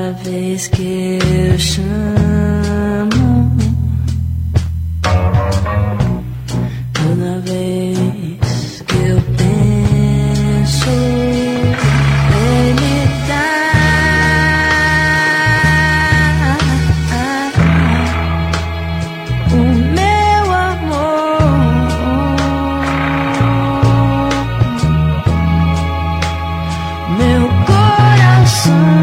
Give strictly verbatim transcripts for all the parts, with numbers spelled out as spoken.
Toda vez que eu chamo, toda vez que eu penso, ele dá o meu amor, meu coração.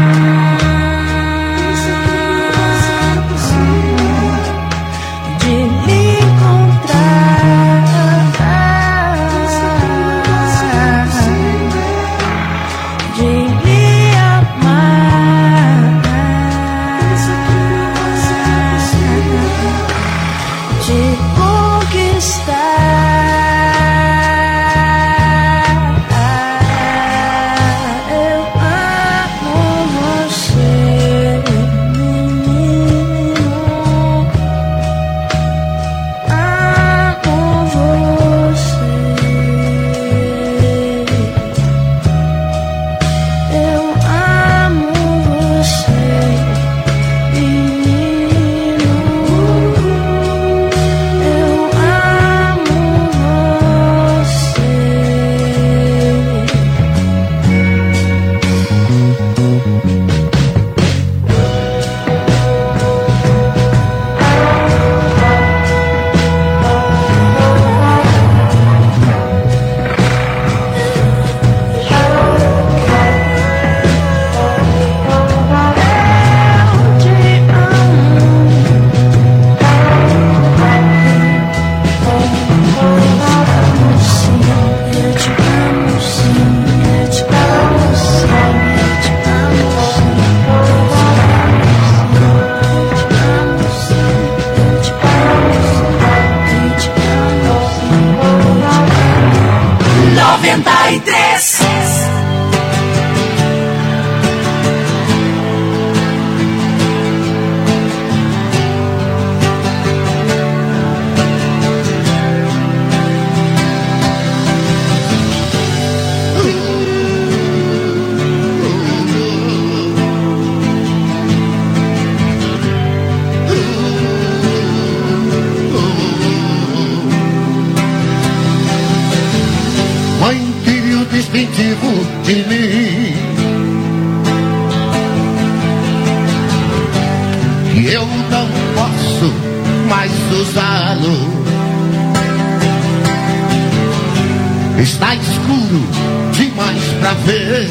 De mim, que eu não posso mais usá-lo. Está escuro demais pra ver.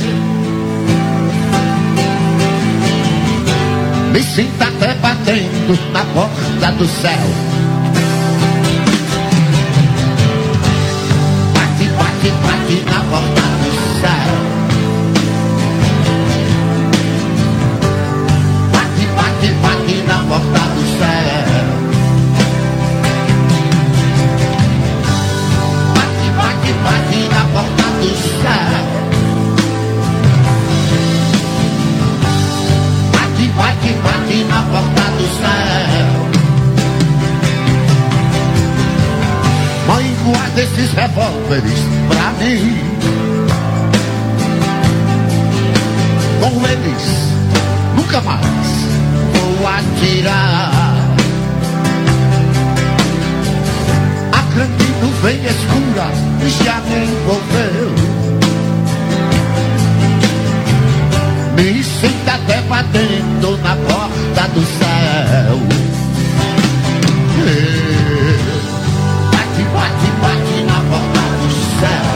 Me sinto até batendo na porta do céu. Bate, bate, bate na porta do céu. Bate, bate, bate na porta do céu. Bate, bate, bate na porta do céu. Bate, bate, bate na porta do céu. Mãe, guarda esses revólveres pra mim. Com eles nunca mais vou atirar. A grande nuvem escura já me envolveu. Me sinto até batendo na porta do céu. Bate, bate, bate na porta do céu.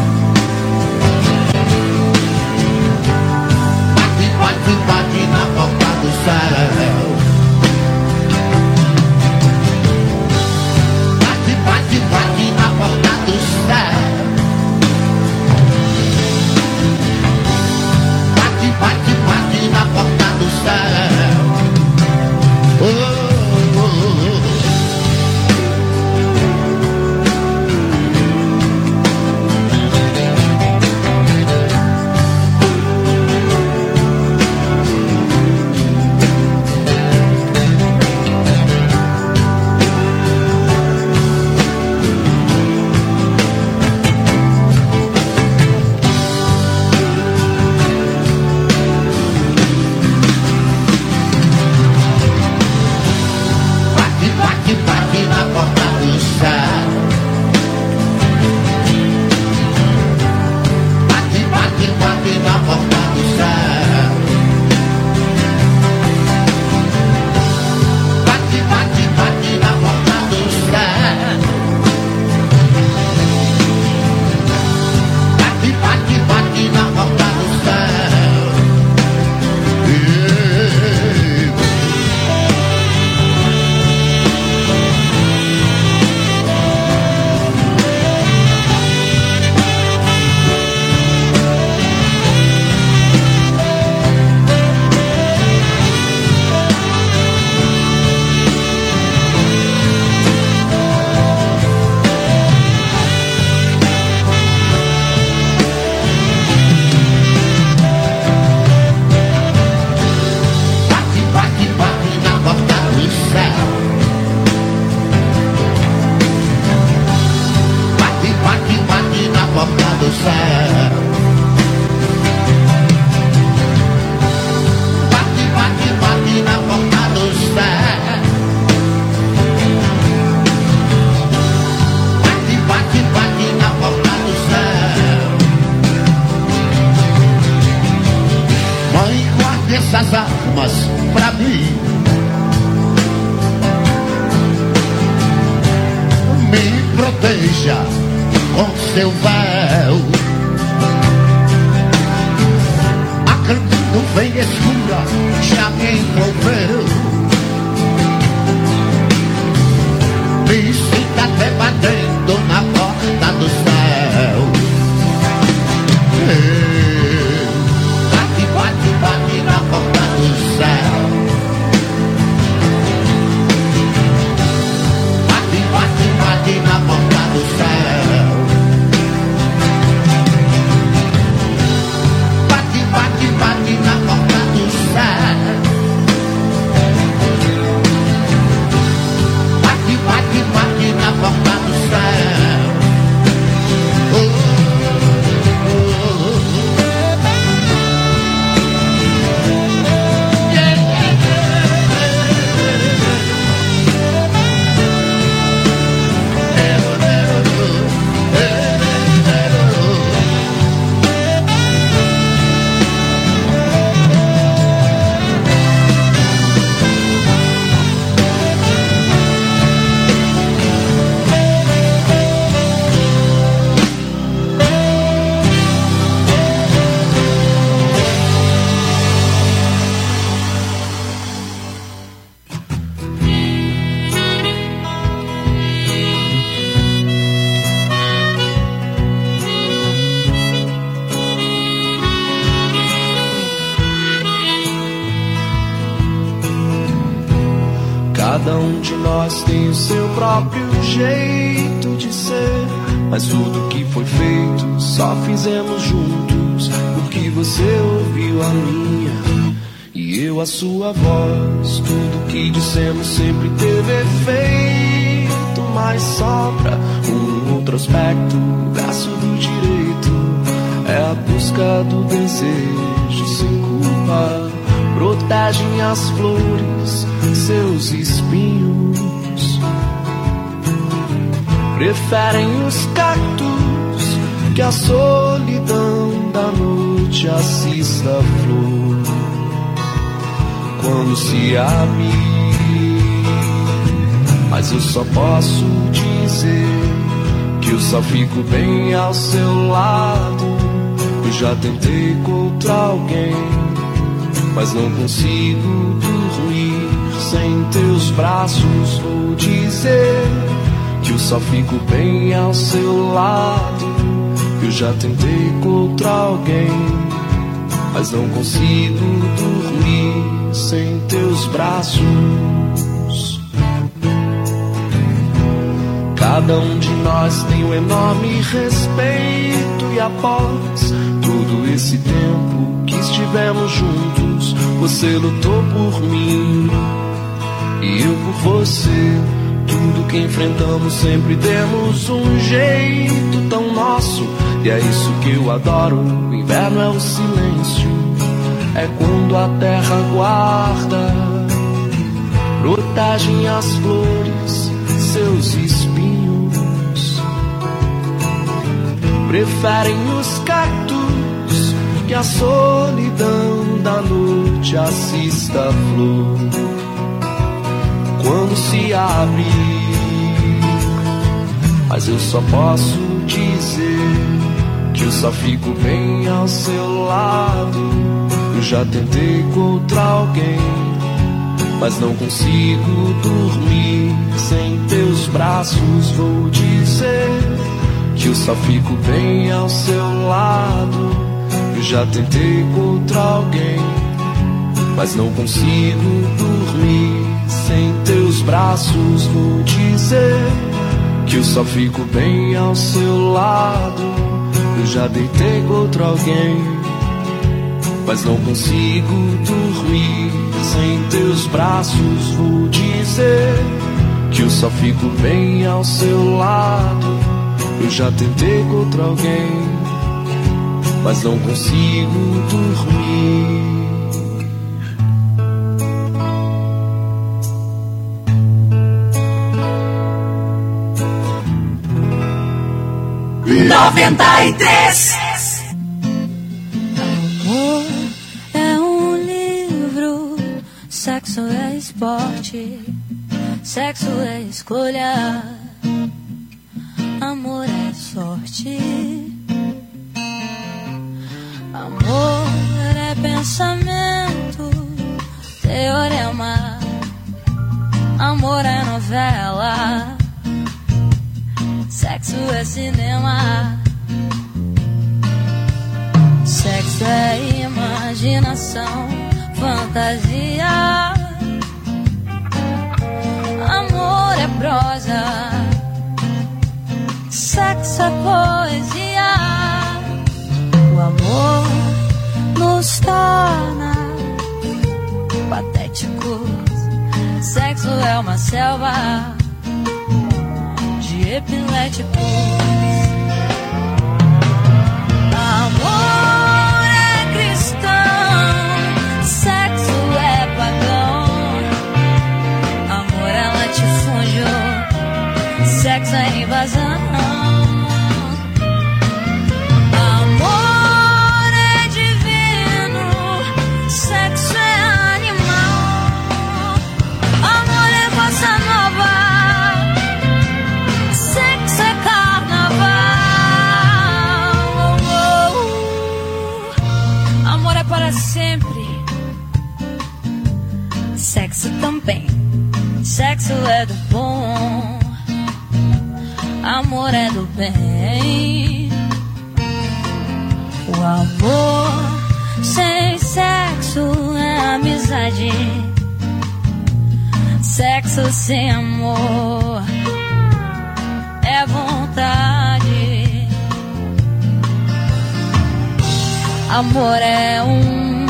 Bate, bate na porta do céu. Bate, bate, bate na porta do céu. Bate, bate, bate na porta do céu. Oh, oh, oh. armas pra mim. Me proteja com seu véu. A nuvem escura já me envolveu. Me sinta até batendo na porta do céu. Bate, bate, bate na porta do céu. Bate, bate, bate na porta do céu. Bate, bate, bate na porta do céu. Bate, bate, bate na porta do céu. Oh. Cada um de nós tem o seu próprio jeito de ser, mas tudo que foi feito só fizemos juntos, porque você ouviu a minha e eu a sua voz. Tudo que dissemos sempre teve efeito, mas sobra um outro aspecto. O braço do direito é a busca do desejo sem culpa. Protegem as flores, seus espinhos. Preferem os cactos que a solidão da noite assista a flor. Quando se abre, mas eu só posso dizer que eu só fico bem ao seu lado. Eu já tentei contra alguém, mas não consigo dormir sem teus braços. Vou dizer que eu só fico bem ao seu lado. Eu já tentei contra alguém, mas não consigo dormir sem teus braços. Cada um de nós tem um enorme respeito, e após todo esse tempo que estivemos juntos, você lutou por mim e eu por você. Tudo que enfrentamos sempre demos um jeito tão nosso, e é isso que eu adoro. O inverno é o silêncio, é quando a terra guarda. Protegem as flores, seus espinhos. Preferem os cactos que a solidão da noite assista a flor. Quando se abre, mas eu só posso dizer que eu só fico bem ao seu lado. Eu já tentei contra alguém, mas não consigo dormir sem teus braços. Vou dizer que eu só fico bem ao seu lado. Eu já tentei contra alguém, mas não consigo dormir sem teus braços. Vou dizer que eu só fico bem ao seu lado. Eu já deitei contra alguém, mas não consigo dormir sem teus braços. Vou dizer que eu só fico bem ao seu lado. Eu já tentei contra alguém, mas não consigo dormir. noventa e três. Amor é um livro Sexo é esporte, sexo é escolha, amor é sorte. Amor é pensamento, teorema, amor é novela, sexo é cinema. Sexo é imaginação, fantasia. Amor é prosa, sexo é poesia. O amor nos torna patéticos. Sexo é uma selva de epiléticos. Amor é cristão, sexo é pagão. Amor é latifúndio, sexo é invasão. Amor é divino, sexo é animal. Amor é bossa nova, sexo é carnaval. Oh, oh. Amor é para sempre, sexo também. Sexo é do bom, amor é do bem. O amor sem sexo é amizade. Sexo sem amor é vontade. Amor é um,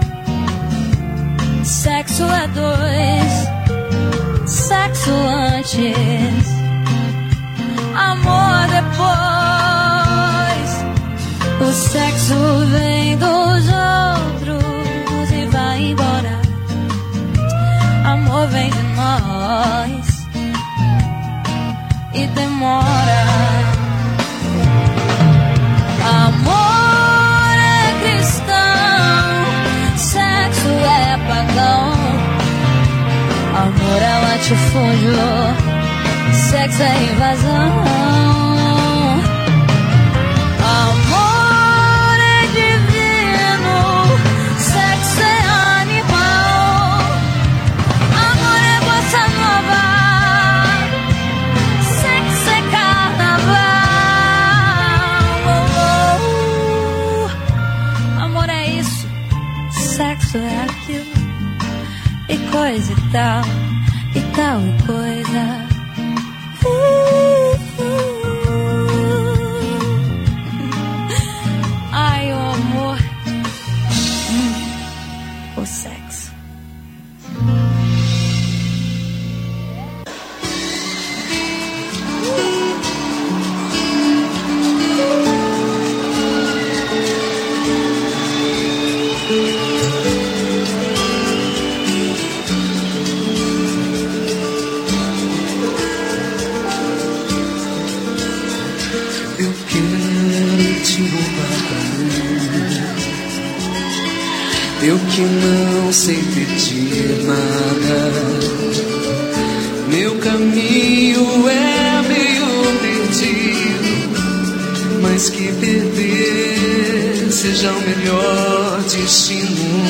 sexo é dois. Sexo antes, amor depois. O sexo vem dos outros e vai embora. Amor vem de nós e demora. Amor é cristão, sexo é pagão. Amor é latifúndio, sexo é invasão. Amor é divino, sexo é animal. Amor é bossa nova, sexo é carnaval. Amor é isso, sexo é aquilo. E coisa e tal, e tal e coisa. Uh, uh, uh. Ai, o amor, hum, o sexo. Eu que não sei pedir nada, meu caminho é meio perdido, mas que perder seja o melhor destino.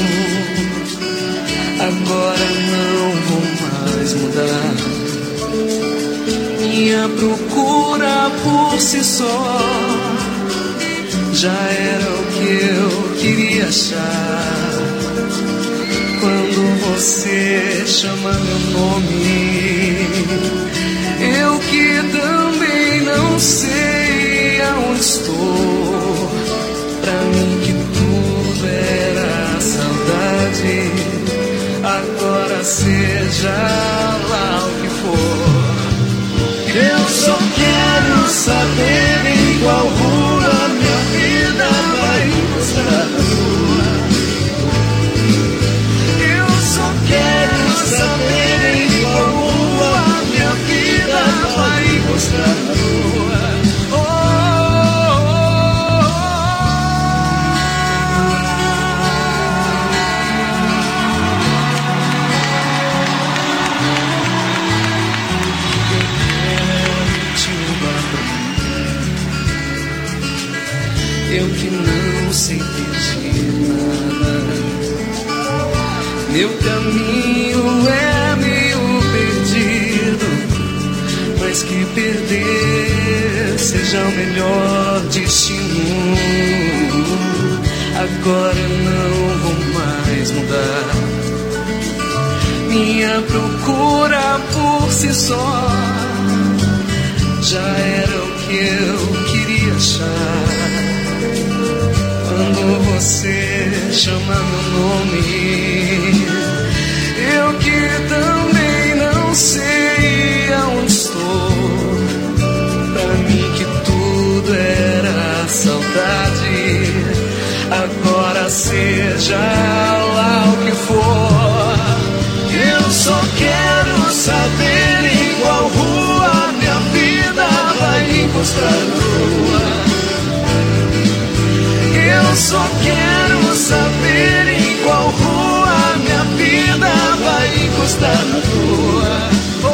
Agora não vou mais mudar, minha procura por si só já era o que eu queria achar. Quando você chama meu nome, eu que também não sei aonde estou. Pra mim que tudo era saudade, agora seja lá o que for. Eu só quero saber em qual rua minha vida vai mostrar. Quero saber em qual rua minha vida vai mostrar. Oh, oh, oh. sem pedir nada. Meu caminho é meio perdido, mas que perder seja o melhor destino. Agora eu não vou mais mudar. Minha procura por si só já era o que eu queria achar. Quando você chama meu nome, eu que também não sei aonde estou. Pra mim que tudo era saudade, agora seja lá o que for, eu só quero saber em qual rua minha vida vai encostar na tua. Eu só quero saber em qual rua minha vida vai encostar na tua.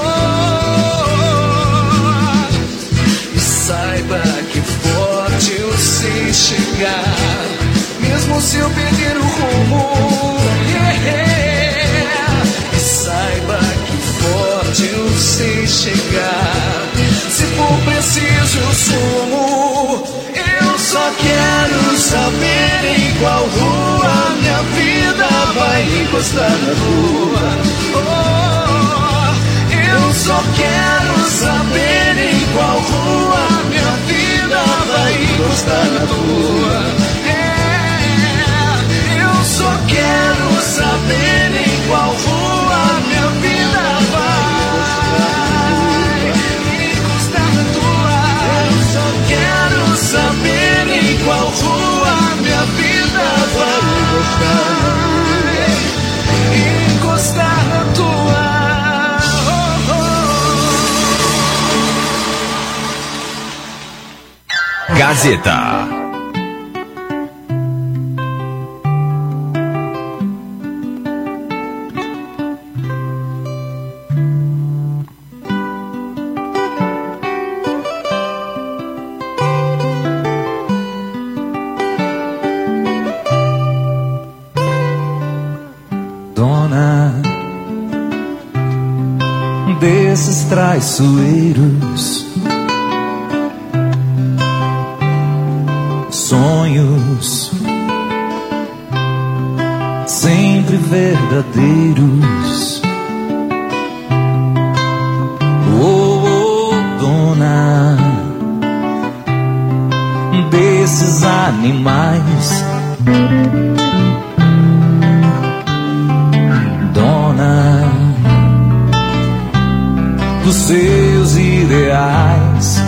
Oh, e saiba que forte eu sei chegar, mesmo se eu perder o rumo. Yeah. E saiba que forte eu sei chegar, se for preciso eu sumo. Eu só quero saber em qual rua minha vida vai encostar na tua. Oh, eu só quero saber em qual rua minha vida vai encostar na tua. Eu só quero saber em qual rua minha vida vai encostar na tua. Eu só quero saber em qual rua minha vida vai encostar na tua. Oh, oh. Gazeta. Desses traiçoeiros sonhos sempre verdadeiros. Oh, oh, dona desses animais, dona dos seus ideais,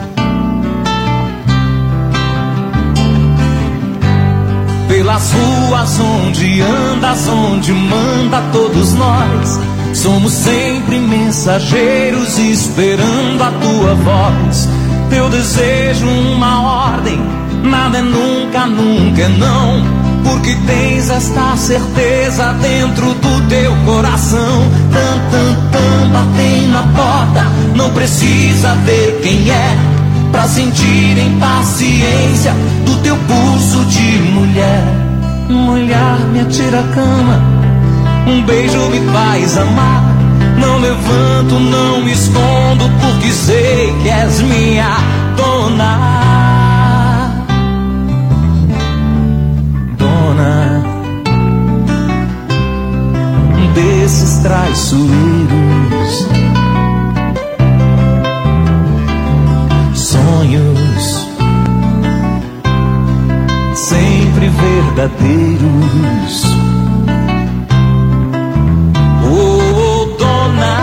pelas ruas onde andas, onde manda todos nós, somos sempre mensageiros esperando a tua voz. Teu desejo uma ordem, nada é nunca, nunca é não, porque tens esta certeza dentro do teu coração. Tam, tam, tam, batem na porta, não precisa ver quem é, pra sentir impaciência do teu pulso de mulher. Um olhar me atira a cama, um beijo me faz amar. Não levanto, não me escondo, porque sei que és minha dona. Dona desses traiçoeiros sonhos sempre verdadeiros. Oh, dona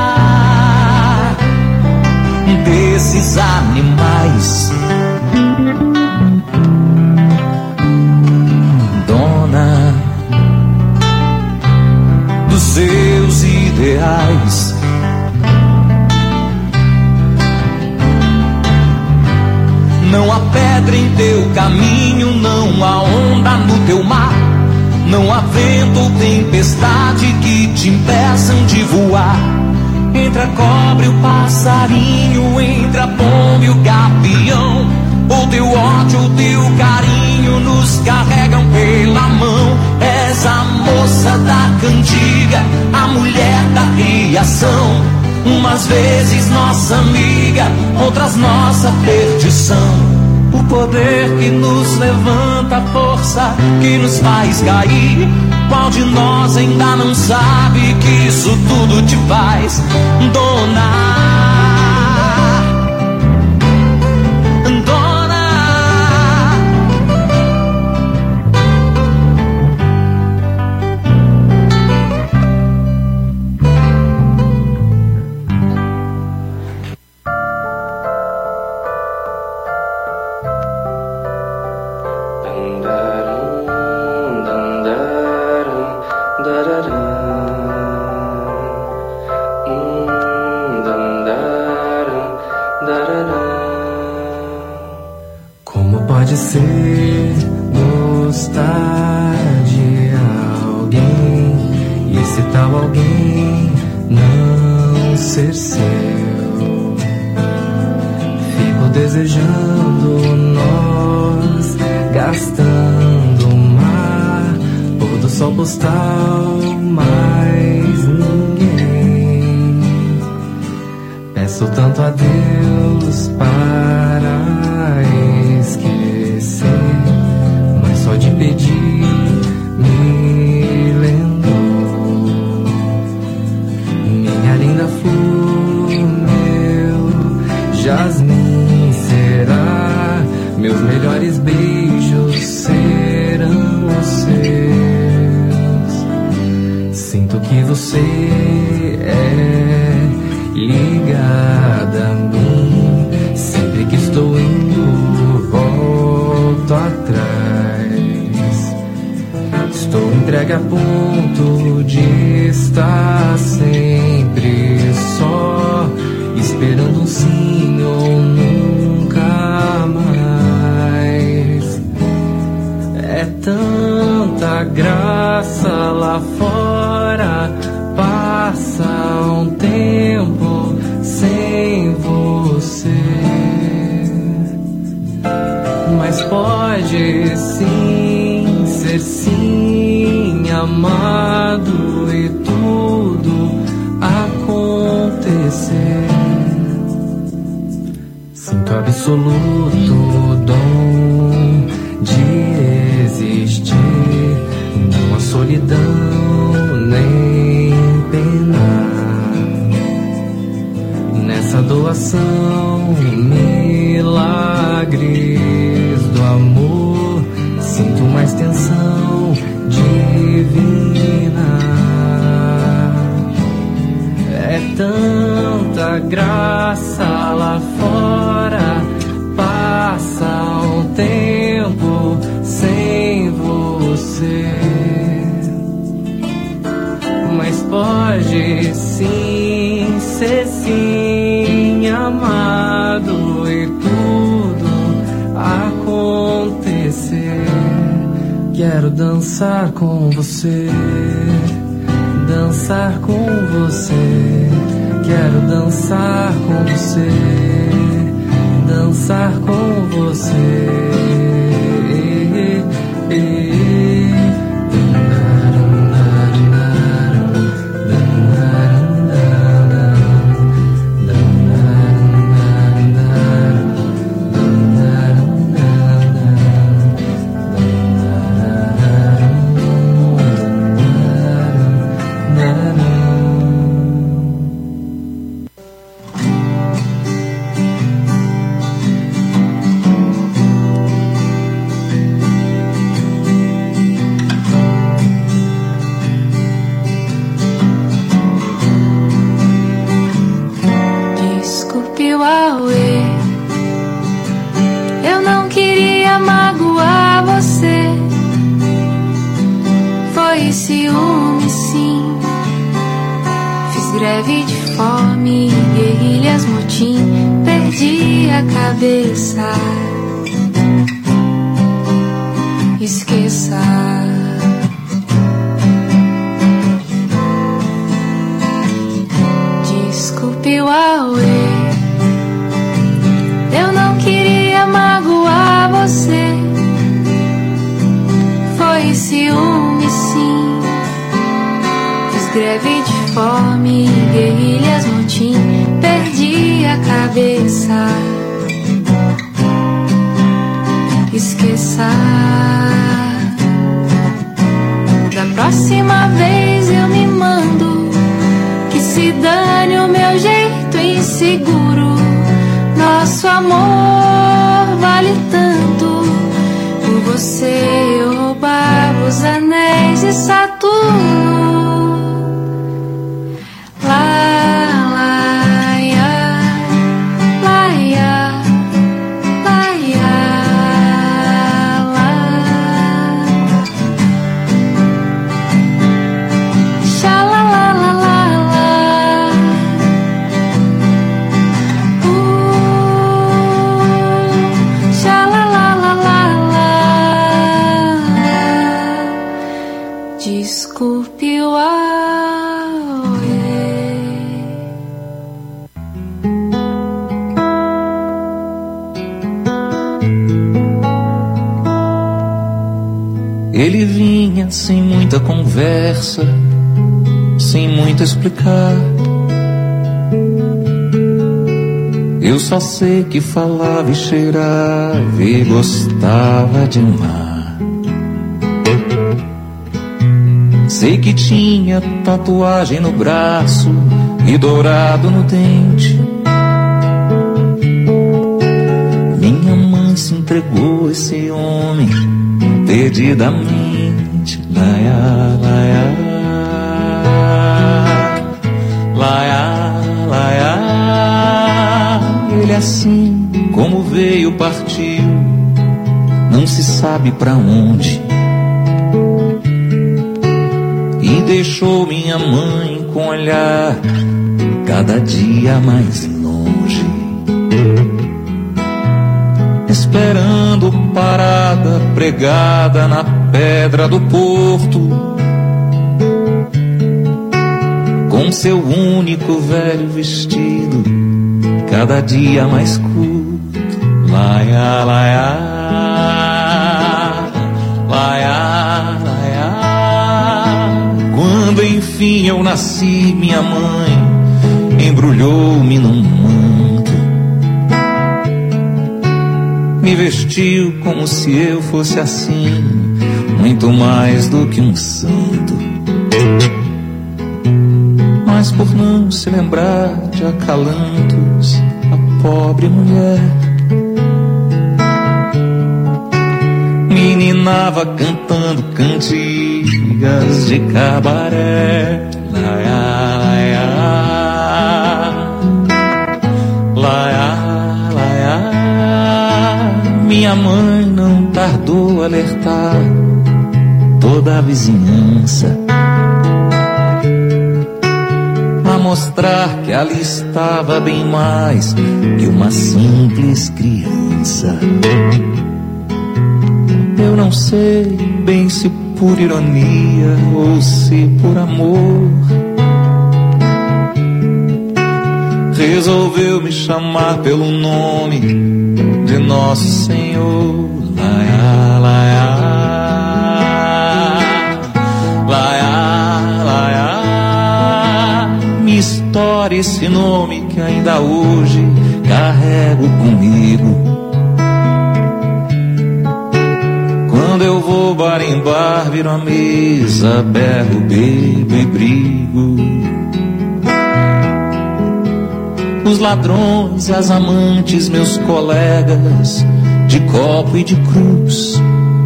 desses animais, dona dos seus ideais, não há pedra em teu caminho, não há onda no teu mar, não há vento ou tempestade que te impeçam de voar. Entre a cobra e o passarinho, entre a pomba e o gavião, O teu ódio, o teu carinho nos carregam pela mão. És a moça da cantiga, a mulher da criação. Umas vezes nossa amiga, outras nossa perdição. O poder que nos levanta, a força que nos faz cair. Qual de nós ainda não sabe que isso tudo te faz dona? Como pode ser gostar de alguém e esse tal alguém não ser seu? Fico desejando nós gastando o mar, pôr do sol postal, mais ninguém. Peço tanto a Deus para esquecer, mas só de pedir me lembrou. Minha linda flor, meu jasmim será, meus melhores beijos serão os seus. Sinto que você é ligada a mim, sempre que estou indo, volto atrás. Estou entregue a ponto de estar sempre só, esperando um sim ou nunca mais. É tanta graça lá fora, passa um tempo sem você, mas pode sim ser sim amado e tudo acontecer. Sinto absoluto dom de existir, não há solidão nem pena nessa doação, milagres do amor. Sinto uma extensão divina. É tanta graça lá fora, passa um tempo sem você, mas pode sim ser sim amado e tudo acontecer. Quero dançar com você, dançar com você. Quero dançar com você, dançar com você. Eu não queria magoar você. Foi ciúme, sim. Fiz greve de fome, guerrilhas, motim. Perdi a cabeça. Esqueça. Desculpe o Aue. Eu não queria magoar greve de fome, guerrilhas, motim, perdi a cabeça. Esqueça. Da próxima vez eu me mando, que se dane o meu jeito inseguro. Nosso amor vale tanto, por você eu roubava os anéis de Saturno. Ele vinha sem muita conversa, sem muito explicar. Eu só sei que falava e cheirava e gostava de mar. Sei que tinha tatuagem no braço e dourado no dente. Minha mãe se entregou a esse homem perdidamente. Laia, laia, laia, laia. Ele assim como veio partiu, não se sabe pra onde, e deixou minha mãe com olhar cada dia mais longe, esperando parada pregada na pedra do porto, com seu único velho vestido cada dia mais curto. Laia, laia, laia, laia. Quando enfim eu nasci, minha mãe embrulhou-me num manto, me vestiu como se eu fosse assim, muito mais do que um santo. Mas por não se lembrar de acalantos, a pobre mulher meninava cantando cantigas de cabaré. Laia, laia, laia, laia. Minha mãe não tardou a alertar toda a vizinhança, a mostrar que ali estava bem mais que uma simples criança. Eu não sei bem se por ironia ou se por amor, resolveu me chamar pelo nome de Nosso Senhor. Laia, laia, laia, laia. Minha história, esse nome que ainda hoje carrego comigo. Quando eu vou bar em bar, viro a mesa, berro, bebo e brigo. Os ladrões e as amantes, meus colegas, de copo e de cruz,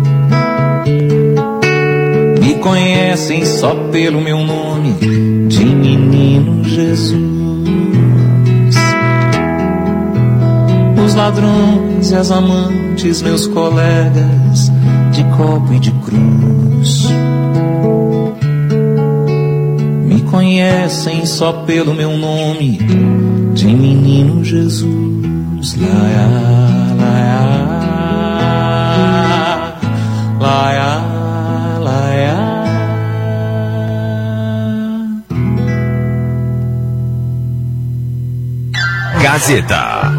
me conhecem só pelo meu nome de Menino Jesus. Os ladrões e as amantes, meus colegas, de copo e de cruz, me conhecem só pelo meu nome de Menino Jesus. Laia, laia, laia, laia. Gazeta.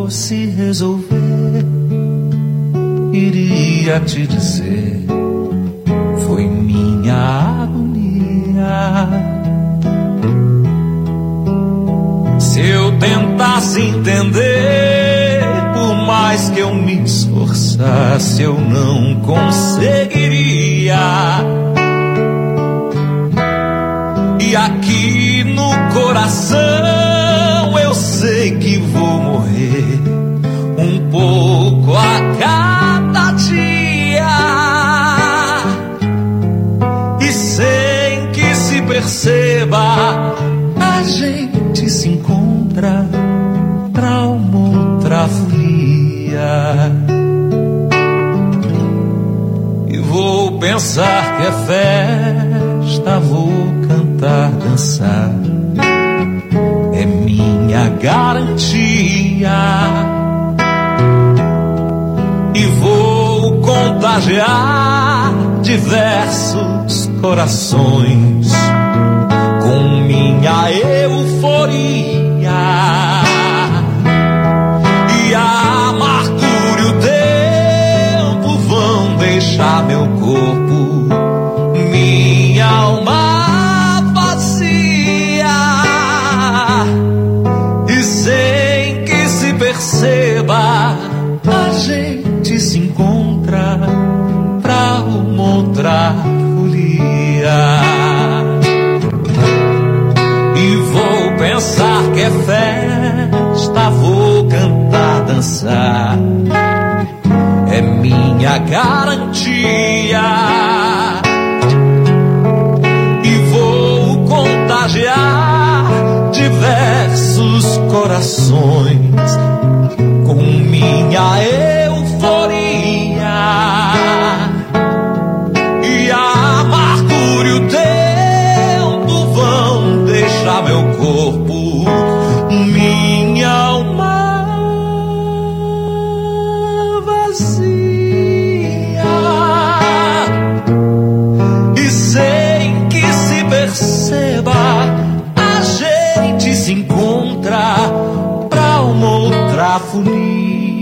fosse resolver, iria te dizer, foi minha agonia. Se eu tentasse entender, por mais que eu me esforçasse, eu não conseguiria. E aqui no coração eu sei que vou morrer um pouco a cada dia, e sem que se perceba a gente se encontra pra uma outra folia. E vou pensar que é festa, vou cantar, dançar, é minha garantia. E vou contagiar diversos corações com minha euforia. E a amargura e o tempo vão deixar meu corpo, minha alma vazia. E sem que se perceba, a gente se encontra pra uma outra folia. E vou pensar que é festa, vou cantar, dançar, é minha garantia. E vou contagiar diversos corações com minha euforia. E a amargura e o tempo vão deixar meu corpo, minha alma vazia. E sem que se perceba, a gente se encontra pra uma outra folia.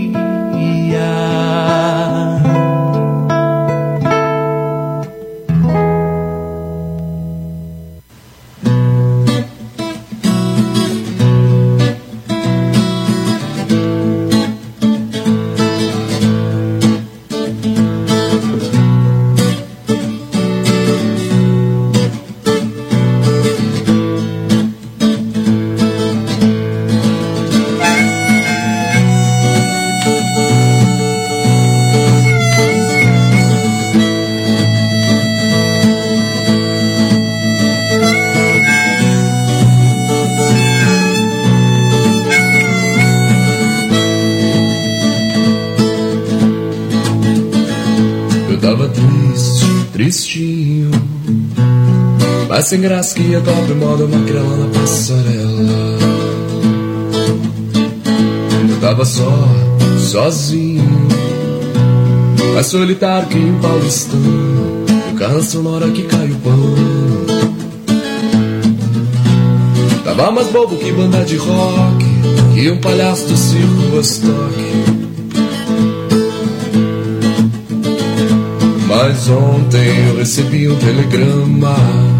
Tristinho, mas sem graça que ia cobre moda magrela na passarela. Eu tava só, sozinho, mais solitário que um paulistano, e o carro sonora que cai o pão. Tava mais bobo que banda de rock, que um palhaço do circo Vostok. Mas ontem eu recebi um telegrama,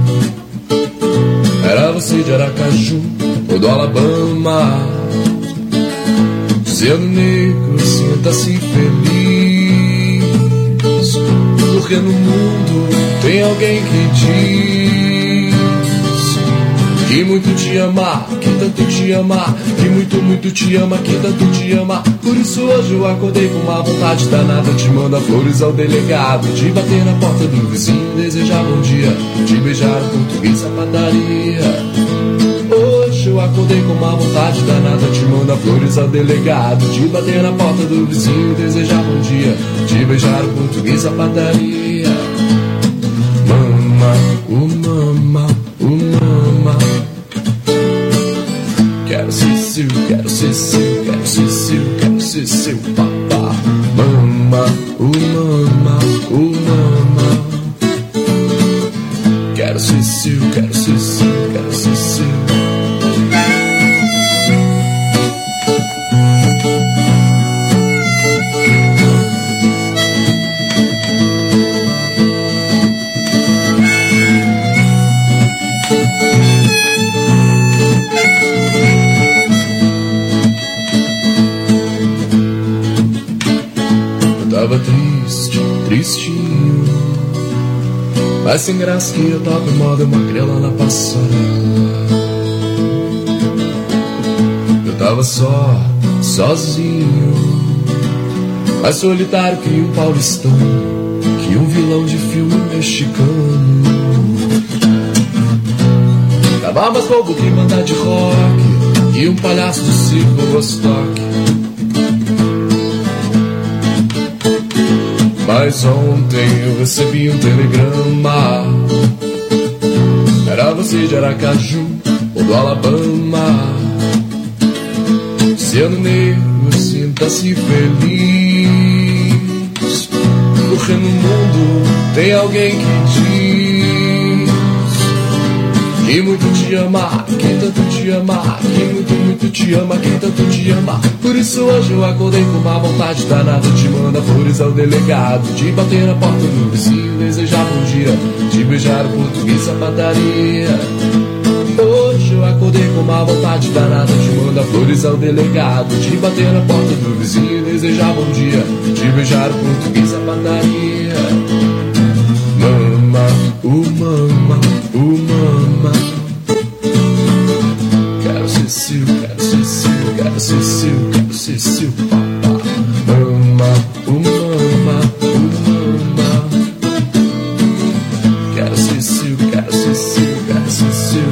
era você de Aracaju ou do Alabama, dizendo: negro, sinta-se feliz, porque no mundo tem alguém que diz que muito te ama, que tanto te ama, que muito, muito te ama, que tanto te ama. Por isso hoje eu acordei com uma vontade danada de mandar flores ao delegado, de bater na porta do vizinho, desejar bom dia, de beijar o português na padaria. Hoje eu acordei com uma vontade danada de mandar flores ao delegado, de bater na porta do vizinho, desejar bom dia, de beijar o português na padaria. Mama, oh mama, oh mama, quero ser seu, quero ser seu, quero ser seu, quero ser seu papá. Mama, oh mama, oh mama, quero ser seu, quero ser seu, quero ser seu. Mas sem graça que eu tava em moda magrela na passarela. Eu tava só, sozinho, mais solitário que um paulistão, que um vilão de filme mexicano. Tava mais bobo que banda de rock e um palhaço do circo Vostok. Mas ontem eu recebi um telegrama. Era você de Aracaju ou do Alabama. Sendo negro, sinta-se feliz, porque no mundo tem alguém que diz que muito te ama, quem tanto te ama, quem muito, muito te ama, quem tanto te ama. Por isso hoje eu acordei com uma vontade danada de mandar flores ao delegado, de bater na porta do vizinho, desejar bom dia, de beijar o português na padaria. Hoje eu acordei com uma vontade danada de mandar flores ao delegado, de bater na porta do vizinho, desejar bom dia, de beijar o português na padaria. Mama, oh mama, oh mama, quero ser seu, quero ser seu, quero ser seu, quero ser seu papá. Mama, oh mama, oh mama, quero ser seu, quero ser seu, quero ser seu.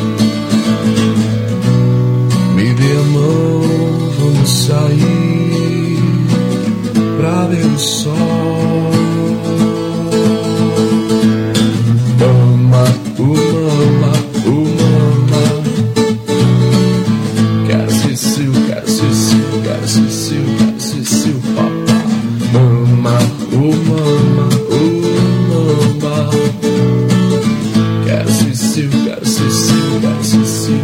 Me dê a mão, vamos sair pra ver o sol. Mama, oh mama, oh mama, quero ser seu, quero ser seu, quero ser seu, quero ser seu papá. Mama, oh mama, oh mama, quero ser seu, quero ser seu, quero ser seu.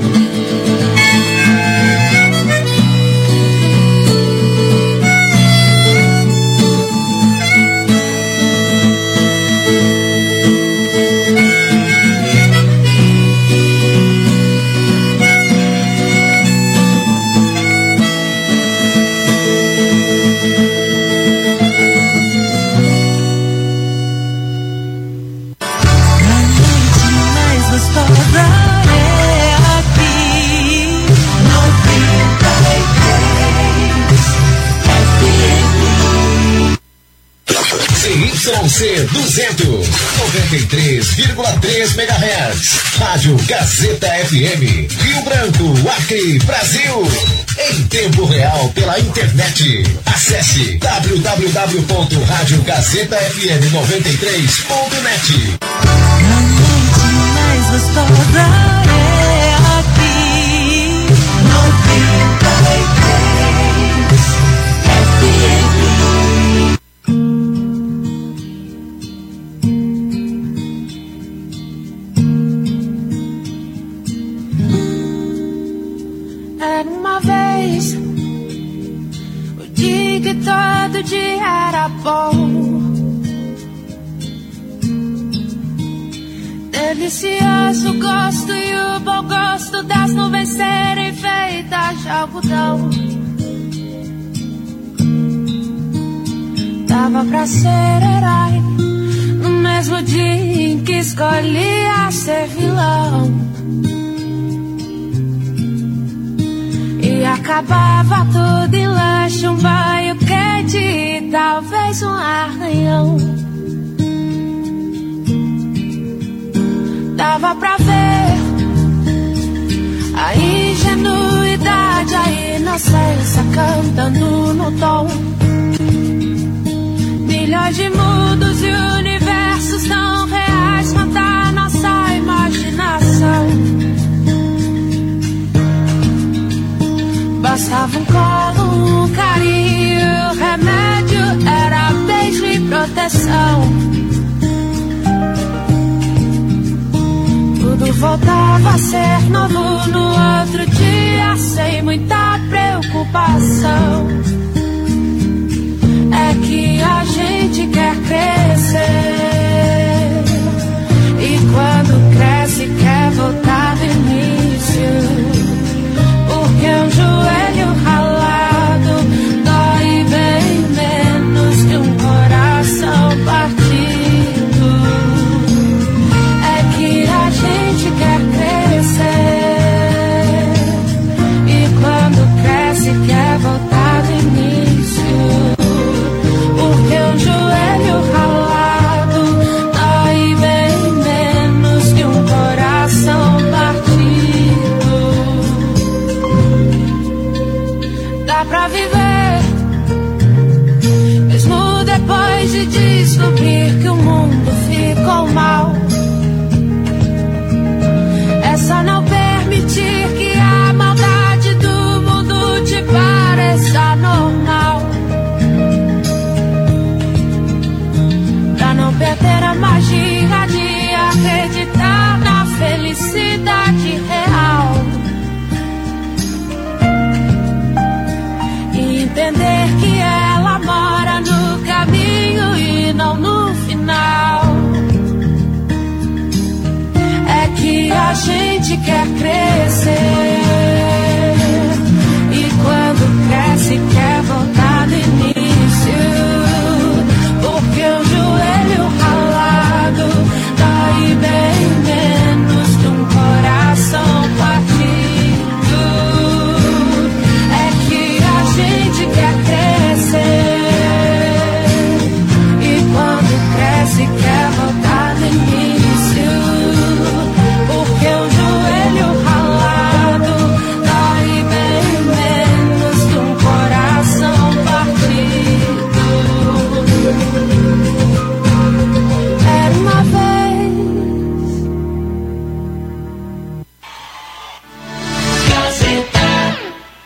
C duzentos, noventa e três vírgula três megahertz. Rádio Gazeta F M, Rio Branco, Acre, Brasil. Em tempo real pela internet. Acesse w w w ponto rádio gazeta f m noventa e três ponto net. A noite mais gostosa é aqui, noventa e três F M. Era uma vez o dia que todo dia era bom, delicioso gosto e o bom gosto das nuvens serem feitas de algodão. Dava pra ser herói no mesmo dia em que escolhia ser vilão. E acabava tudo em lanche, um banho quente e talvez um arranhão. Dava pra ver a ingenuidade, a inocência cantando no tom. Milhões de mundos e universos tão reais quanto a nossa imaginação. Bastava um colo, um carinho, o remédio era beijo e proteção. Tudo voltava a ser novo no outro dia, sem muita preocupação. É que a gente quer crescer, e quando cresce quer voltar do início. Porque um joelho ralado dói bem menos que um coração partido. queria ter a magia de acreditar na felicidade real e entender que ela mora no caminho e não no final. É que a gente quer crescer e quando cresce quer voltar do início, porque o joelho ralado dói bem menos que um coração partido. É que a gente quer crescer e quando cresce quer voltar do início, porque o joelho ralado dói bem menos que um coração partido. Era uma vez Gazeta.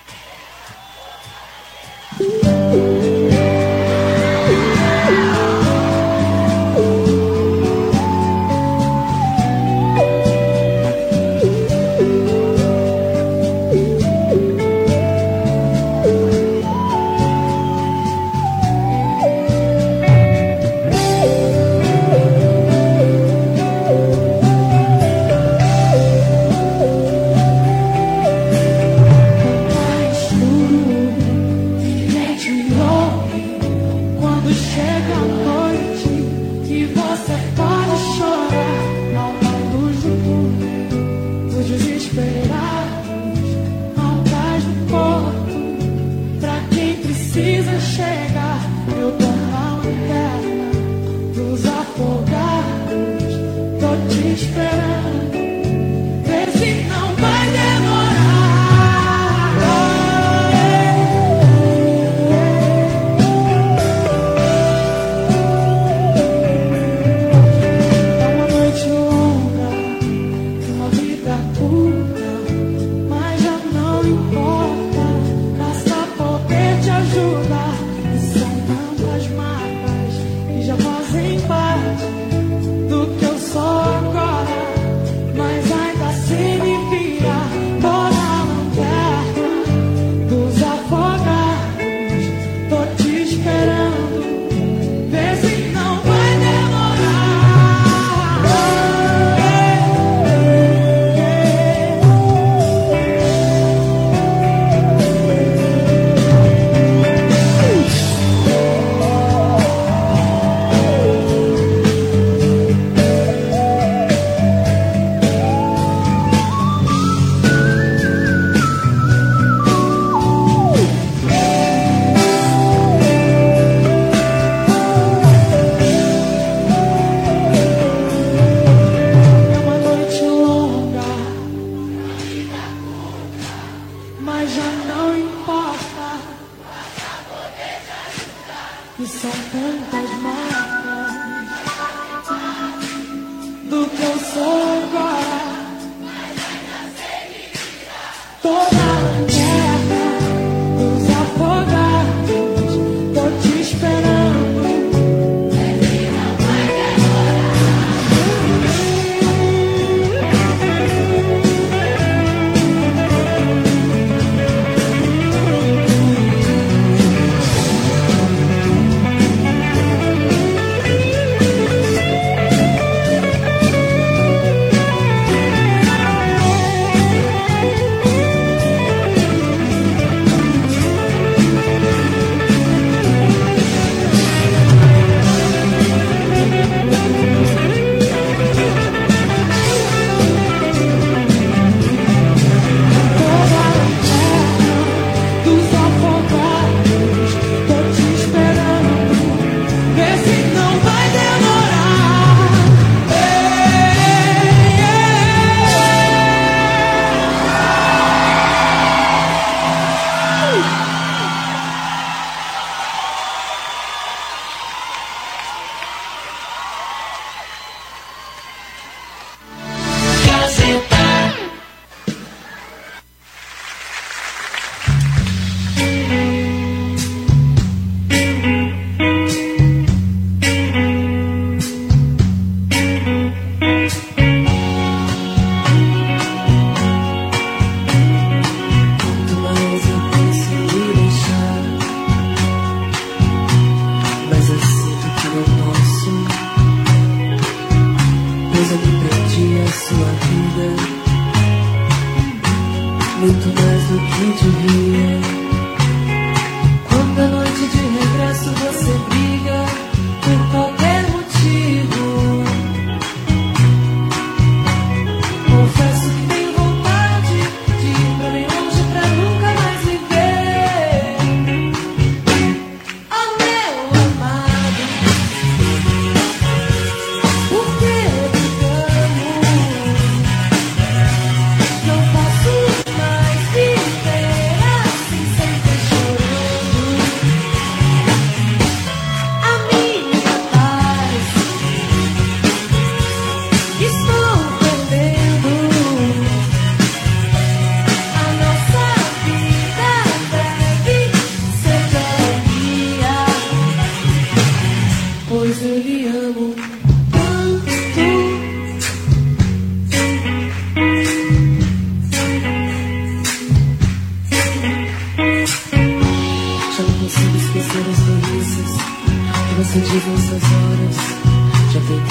Quando chega a noite que você pode chorar ao lado do túnel, os desesperados atrás do porto. Pra quem precisa chegar, eu tô na lanterna dos afogados. Tô te esperando, vê se não vai demorar.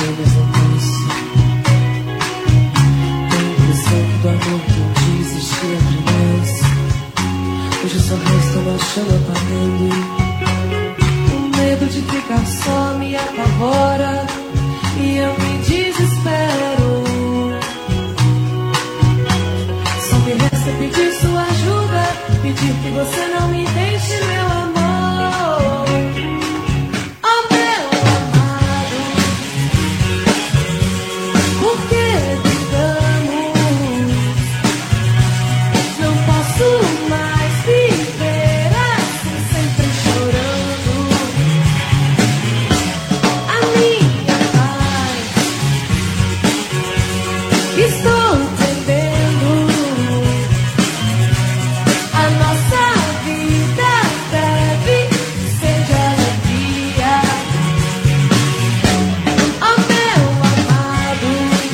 mas não penso. Tenho a impressão que do amor que um dia existia imenso, hoje só resta uma chama apagando. O medo de ficar só me apavora e eu me desespero. Só me resta pedir sua ajuda, pedir que você não me deixe, meu amor. Oh, meu amado, por que brigamos? Não posso mais viver assim, sempre chorando. A minha paz estou perdendo. A nossa vida deve ser de alegria. Oh, meu amado,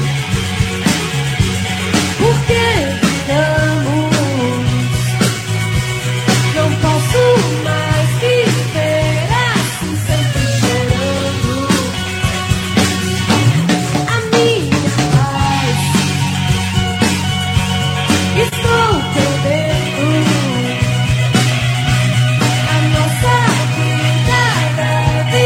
por que brigamos? Não posso mais viver assim, sempre chorando. A minha paz estou perdendo. A nossa vida deve.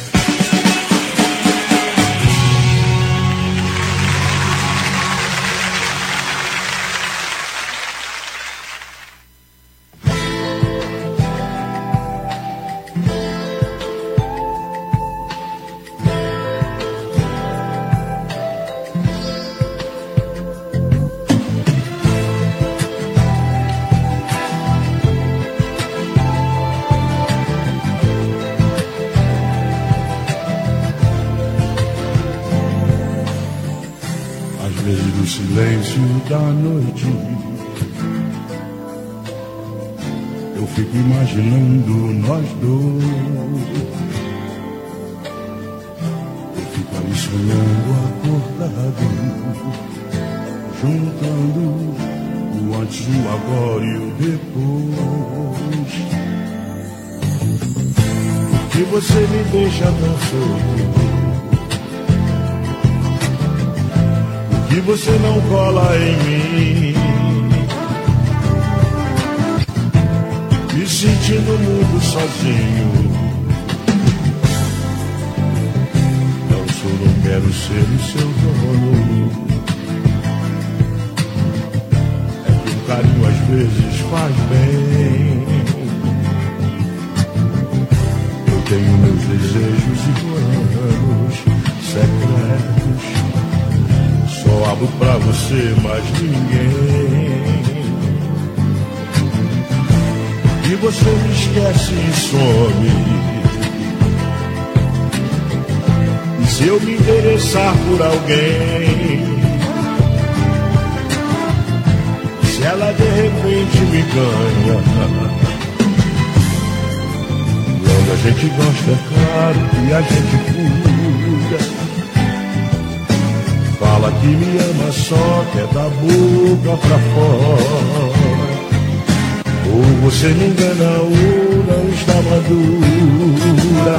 Às vezes no silêncio da noite eu fico imaginando nós dois. Eu fico ali sonhando acordado, juntando o antes, o agora e o depois. Que você me deixa tão solto, que você não cola em mim, me sentindo muito sozinho. Não sou, não quero ser o seu dono. É que o carinho às vezes faz bem. Eu tenho meus desejos e planos secretos. Só abro pra você, mais ninguém. E você me esquece e some. E se eu me interessar por alguém, se ela de repente me ganha, quando a gente gosta, é claro que a gente cuida. Fala que me ama só, que é da boca pra fora. Ou você me engana ou não está madura.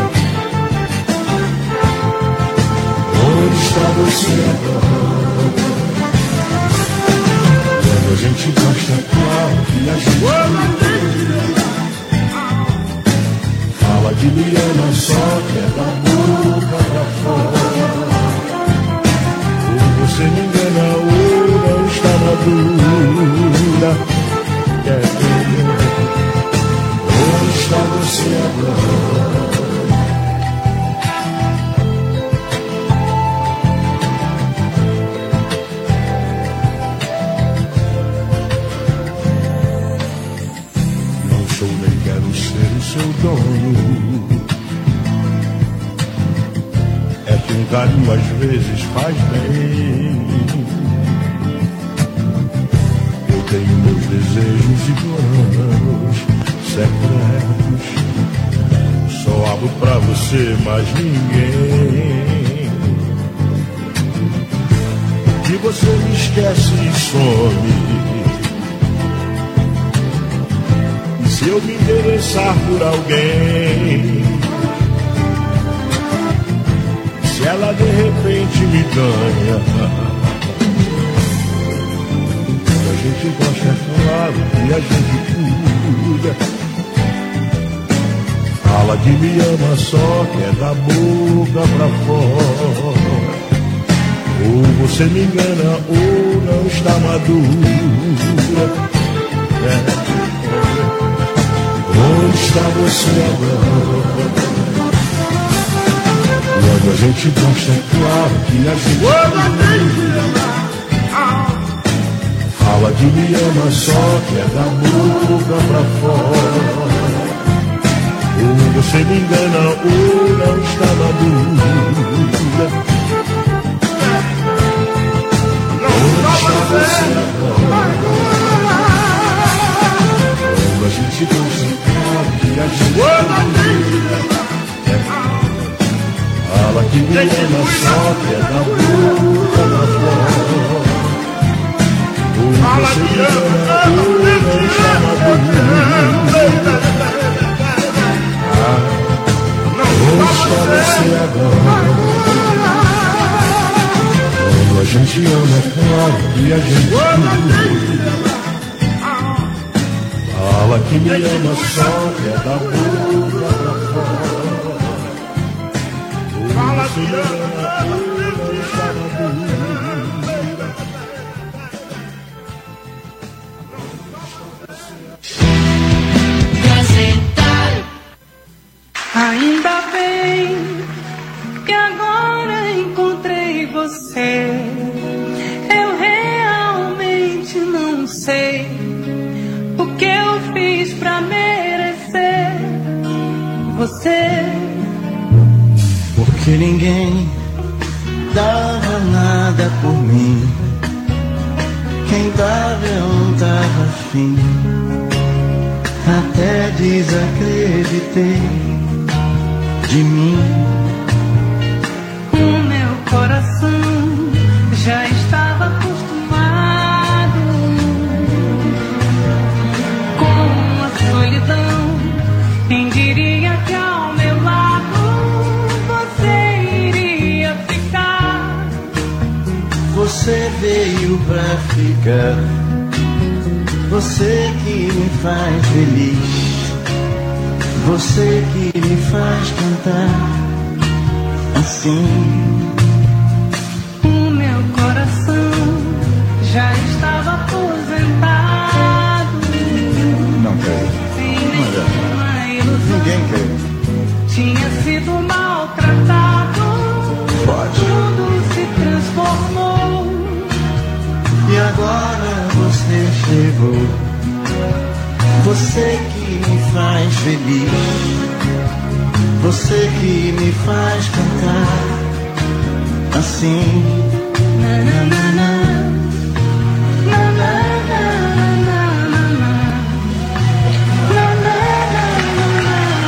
Onde está você agora? Quando a gente gosta, claro que a gente cuida. Fala que me ama só, que é da boca pra fora. Você me engana ou não está madura. Quer ver? Onde está você agora? Não sou nem quero ser o seu dono. É que um carinho às vezes faz bem. Eu tenho meus desejos e planos secretos. Só abro pra você, mais ninguém. Que você me esquece e some. E se eu me interessar por alguém, se ela de repente me ganha. A gente gosta, é claro, e a gente cuida. Fala que me ama só, que é da boca pra fora. Ou você me engana ou não está madura. É. Onde está você agora? Quando a gente gosta, é claro que a gente cuida. Fala que me ama só, que é da boca pra fora. Ou você me engana ou não está na dúvida. Onde está você agora? Quando a gente gosta, claro que a gente fala que me ama só, que é da boca pra fora. Ou você me engana ou não está na dúvida. Onde está você agora? Quando a gente ama, é claro que a gente cuida. Fala que me ama só, que é da boca pra fora. Ou você me ama ou não está na dúvida. Ainda bem que agora encontrei você. Eu realmente não sei o que eu fiz pra merecer você. Porque ninguém dava nada por mim. Quem dava eu não dava fim. Até desacreditei de mim. O meu coração já estava acostumado com a solidão. Quem diria que ao meu lado você iria ficar? Você veio pra ficar. Você que me faz feliz. Você que me faz cantar assim. O meu coração já estava aposentado. Não quero. Sem nenhuma ilusão. Ninguém quer. Tinha sido maltratado. Pode. Tudo se transformou. E agora você chegou. Você que me faz feliz. Você que me faz cantar assim. Na, na, na, na. Na, na, na, na, na, na. Na, na, na, na,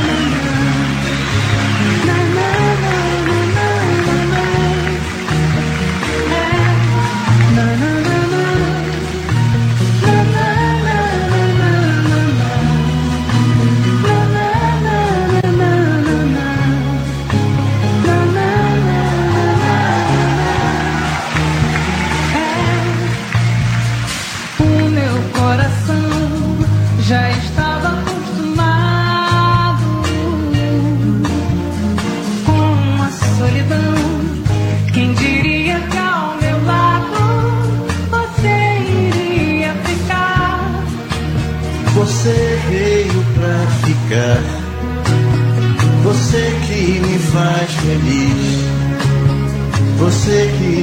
na. Na, na, na, na, na, na. Na, na, na. Já estava acostumado com a solidão. Quem diria que ao meu lado você iria ficar? Você veio pra ficar. Você que me faz feliz. Você que